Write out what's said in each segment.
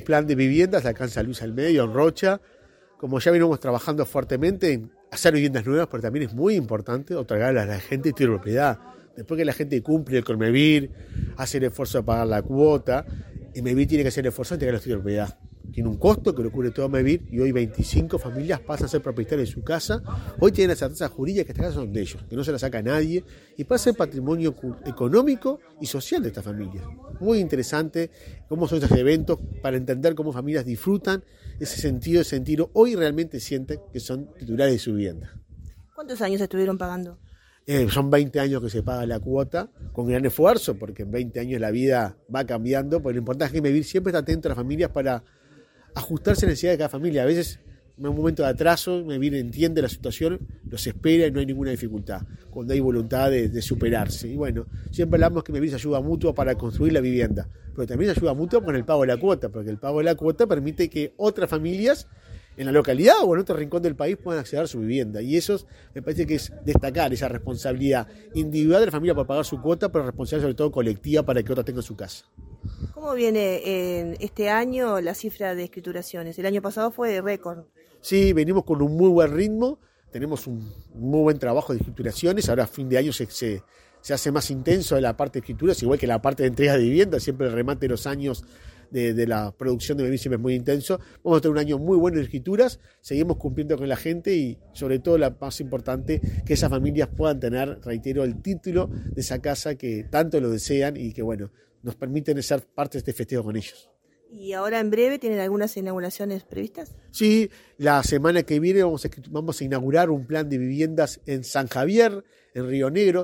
plan de viviendas acá en San Luis al Medio, en Rocha. Como ya venimos trabajando fuertemente en hacer viviendas nuevas, pero también es muy importante otorgarle a la gente título de propiedad. Después que la gente cumple el Colmevir, hace el esfuerzo de pagar la cuota, y Mevir tiene que hacer el esfuerzo de entregar los títulos de propiedad. Tiene un costo que lo cubre todo Mevir y hoy 25 familias pasan a ser propietarios de su casa. Hoy tienen la certeza jurídica que estas casas son de ellos, que no se las saca nadie y pasa el patrimonio económico y social de estas familias. Muy interesante cómo son estos eventos para entender cómo familias disfrutan ese sentido de sentir hoy realmente sienten que son titulares de su vivienda. ¿Cuántos años estuvieron pagando? Son 20 años que se paga la cuota, con gran esfuerzo, porque en 20 años la vida va cambiando, pero lo importante es que Mevir siempre está atento a las familias para ajustarse a las necesidades de cada familia. A veces, en un momento de atraso, Mevir entiende la situación, los espera y no hay ninguna dificultad, cuando hay voluntad de superarse. Y bueno, siempre hablamos que Mevir es ayuda mutua para construir la vivienda, pero también es ayuda mutua con el pago de la cuota, porque el pago de la cuota permite que otras familias en la localidad o en otro rincón del país puedan acceder a su vivienda. Y eso me parece que es destacar esa responsabilidad individual de la familia por pagar su cuota, pero responsabilidad sobre todo colectiva para que otra tenga su casa. ¿Cómo viene este año la cifra de escrituraciones? El año pasado fue de récord. Sí, venimos con un muy buen ritmo, tenemos un muy buen trabajo de escrituraciones, ahora a fin de año se hace más intenso la parte de escrituras, igual que la parte de entrega de vivienda, siempre el remate de los años de la producción de Mevir siempre es muy intenso. Vamos a tener un año muy bueno de escrituras, seguimos cumpliendo con la gente y sobre todo la más importante, que esas familias puedan tener, reitero, el título de esa casa que tanto lo desean y que bueno, nos permiten ser parte de este festejo con ellos. ¿Y ahora en breve tienen algunas inauguraciones previstas? Sí, la semana que viene vamos a inaugurar un plan de viviendas en San Javier, en Río Negro,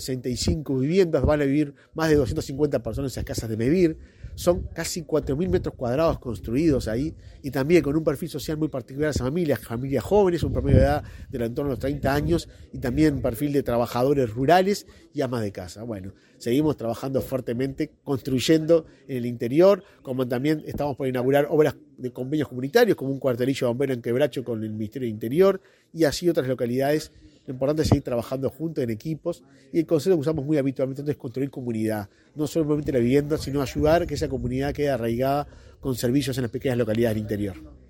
65 viviendas, van a vivir más de 250 personas en esas casas de Mevir. Son casi 4.000 metros cuadrados construidos ahí y también con un perfil social muy particular a esas familias jóvenes, un promedio de edad de en torno a los 30 años y también un perfil de trabajadores rurales y amas de casa. Bueno, seguimos trabajando fuertemente, construyendo en el interior, como también estamos por inaugurar obras de convenios comunitarios, como un cuartelillo bombero en Quebracho con el Ministerio del Interior y así otras localidades. Lo importante es seguir trabajando juntos en equipos y el concepto que usamos muy habitualmente es construir comunidad, no solamente la vivienda, sino ayudar a que esa comunidad quede arraigada con servicios en las pequeñas localidades del interior.